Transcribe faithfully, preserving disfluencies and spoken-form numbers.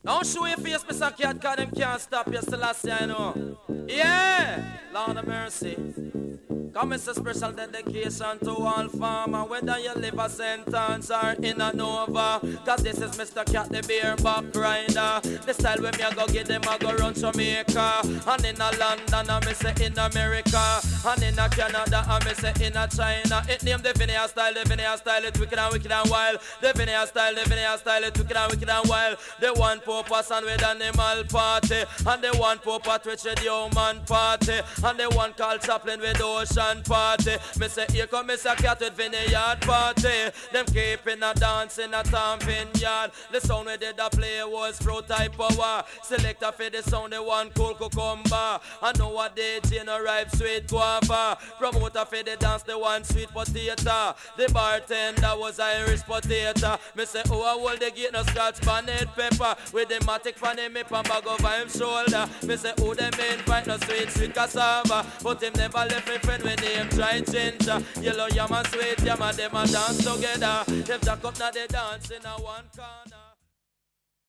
Don't show your face, Mister Cat, cause them can't stop you still last year, you know. Yeah, Lord of mercy. Come it's a special dedication to all farmer, whether you live a sentence or in a Nova. Cause this is Mister Cat, the beer back rider. The style when me a go get them a go run Jamaica. And in a London, I me say in America. And in a Canada, I me say in a China. It name the Vinaya style, the Vinaya style, it's wicked and wicked and wild. The Vinaya style, the Vinaya style, it's wicked and wicked and wild. The one pope son with animal party. And the one pope twitch with the human party. And the one called Chaplin with ocean party. Me say here come Mister Cat with vineyard party. Them keeping a dance in a tamping yard. The sound we did a play was fruit type power. Selector for the sound the one cool cucumber. And know what they no ripe sweet guava. Promoter for the dance the one sweet potato. The bartender was Irish potato. Me say oh I hold the gate no scratch bonnet pepper. With the matic fan him up and bag over him shoulder. Me say oh them invite no sweet sweet cassava. But him never left me friend when him try ginger. Yellow yam and sweet yam and them a dance together. Them jack up now they dance in a one corner.